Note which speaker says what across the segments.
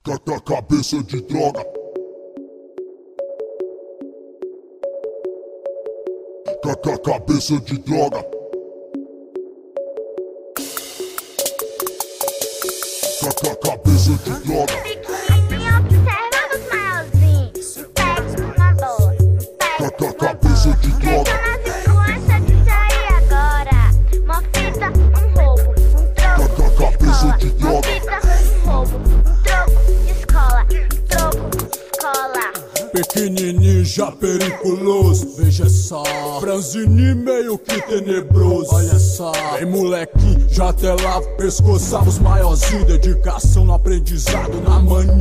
Speaker 1: Cabeça de droga. Cabeça de droga. Cabeça de droga.
Speaker 2: Me observa dos maiorzinhos. Pega uma boa.
Speaker 1: Cabeça de droga.
Speaker 2: Tô nas influências disso aí agora. Uma fita, um roubo, um troco de
Speaker 1: Cabeça de
Speaker 2: escola. Uma
Speaker 1: droga.
Speaker 2: fita, um roubo, um troco de escola. Troco de escola.
Speaker 3: Pequenininho já periculoso, veja só. Franzini meio que tenebroso, olha só. Vem molequinho, já até lá pescoçava os maiorzinhos. Dedicação no aprendizado, na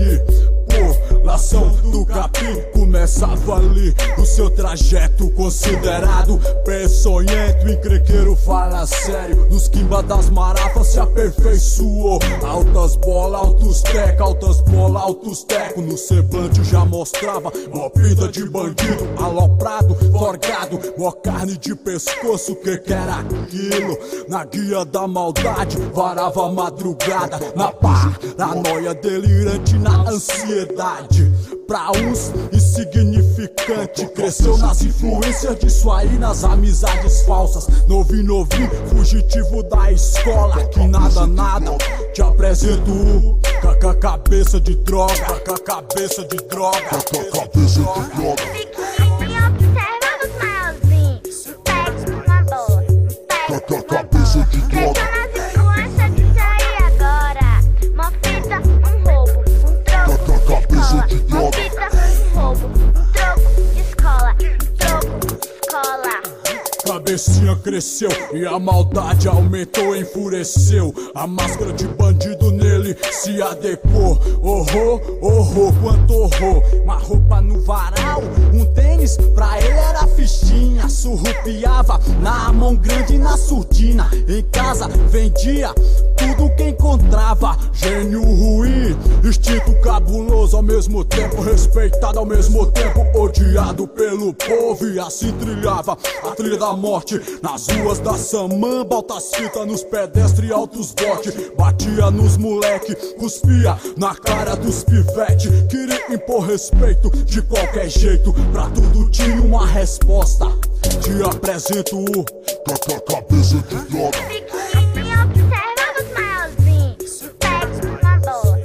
Speaker 3: manipulação do capim. Começava ali o seu trajeto considerado peçonhento. Encrequeiro fala sério, nos quimba das marafas se aperfeiçoou. Altas bolas, altos teca, altas bolas, altos teco. No semblante já mostrava mó pinta de bandido, aloprado, forgado, mó carne de pescoço, que era aquilo? Na guia da maldade, varava a madrugada, na paranoia delirante, na ansiedade. Pra uns, insignificante, cresceu nas influências disso aí, nas amizades falsas. Novinho, fugitivo da escola, que nada, te apresento o cabeça de droga, cabeça de droga.
Speaker 1: Cabeça de droga.
Speaker 2: Me observa dos maiorzinhos. Pega uma boa.
Speaker 1: Cabeça de droga.
Speaker 2: Tô nas influências disso aí agora. Uma fita, um roubo, um troco de
Speaker 1: Cabeça de
Speaker 2: escola. Uma
Speaker 1: droga.
Speaker 2: fita, um roubo, um troco de escola. Troco de escola.
Speaker 3: Cabecinha cresceu e a maldade aumentou, enfureceu. A máscara de bandido nele se adequou. Horror, quanto horror. Uma roupa no varal, um tênis pra ele era fichinha. Surrupiava na mão grande e na surdina. Em casa vendia tudo que encontrava. Gênio ruim, instinto cabuloso, ao mesmo tempo respeitado, ao mesmo tempo odiado pelo povo. E assim trilhava a trilha da morte nas ruas da Samamba. Altas fitas nos pedestres e altos botes. Batia nos moleque, cuspia na cara dos pivete. Queria impor respeito de qualquer jeito, pra tudo tinha uma resposta. Te apresento o
Speaker 1: Cabeça de droga.
Speaker 2: Me observa dos maiorzinhos. Pega uma boa.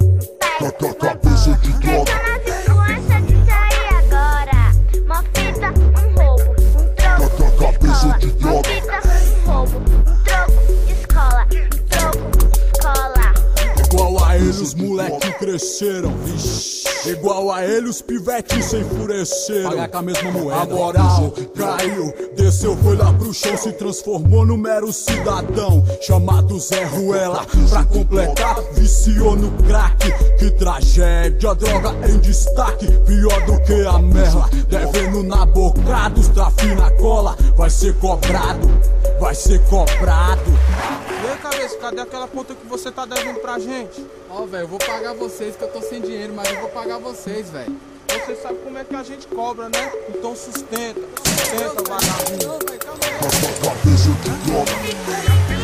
Speaker 1: Cabeça de
Speaker 2: Tô
Speaker 1: droga.
Speaker 2: nas influências disso aí agora. Uma fita, um roubo, um troco de
Speaker 1: Cabeça
Speaker 2: escola.
Speaker 1: de
Speaker 2: Uma
Speaker 1: droga.
Speaker 2: fita, um roubo, um troco de escola. Troco de escola.
Speaker 3: igual a ele os moleque cresceram, vixe. Igual a ele os pivetes se enfureceram. Pagar com a mesma moeda. A moral caiu, desceu, foi lá pro chão, se transformou no mero cidadão chamado Zé Ruela. Pra completar, viciou no crack. Que tragédia, droga em destaque, pior do que a merla. Devendo na bocada, os trafi na cola. Vai ser cobrado, vai ser cobrado.
Speaker 4: E aí, cabeça, cadê aquela conta que você tá devendo pra gente?
Speaker 5: Ó, velho, eu vou pagar vocês que eu tô sem dinheiro, mas eu vou pagar vocês, velho.
Speaker 4: Você sabe como é que a gente cobra, né? Então sustenta, vagabundo.
Speaker 5: Não, velho, calma aí.
Speaker 1: Cabeça de droga.